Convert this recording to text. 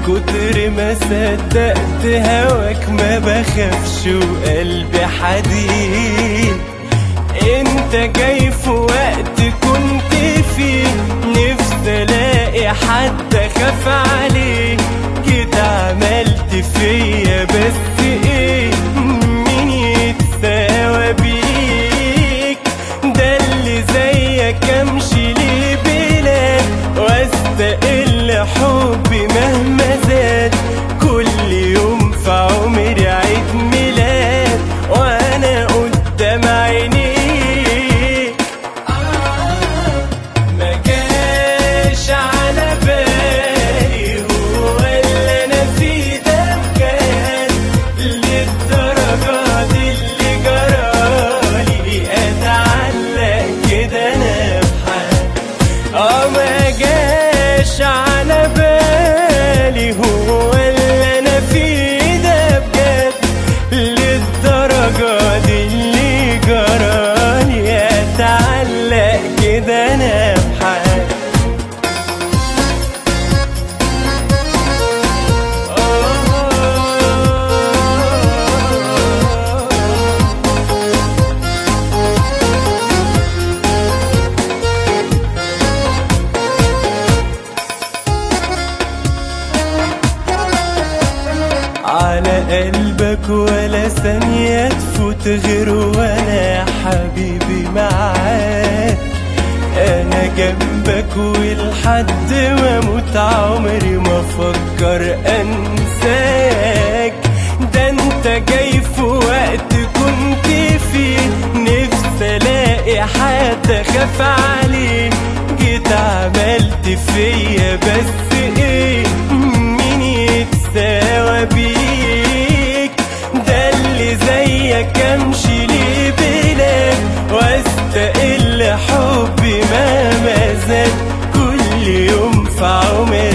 كتر ما صدقت هواك ما بخافش وقلبي حديد. انت جاي في وقت كنت فيه نفسي الاقي حد اخاف عليه. كده عملت فيا بس ايه مين يتساوى بيك؟ ده اللي زيك امشي ليه بلاد واستقل حبي مهما زاد. كل يوم في عمري عيد ميلاد وانا قدام عينيك. ما جاش على بالي هو اللي انا فيه ده بجد للدرجة دي اللي جرالي اتعلق كده انا بحد. ما جاش على بالي هو اللي انا فيه ده بجد للدرجة دي اللي جرالي اتعلق كده انا بحد. على قلبك ولا ثانية تفوت غير وانا يا حبيبي معاك. انا جنبك ولحد ما اموت عمري ما افكر انساك. ده انت جاي في وقت كنت فيه نفسي الاقي حد اخاف عليه. جيت عملت فيا بس ايه مين يتساوى بيك؟ ده اللي زيك امشي ليه بلاد واستقل حبي مهما زاد. كل يوم في عمري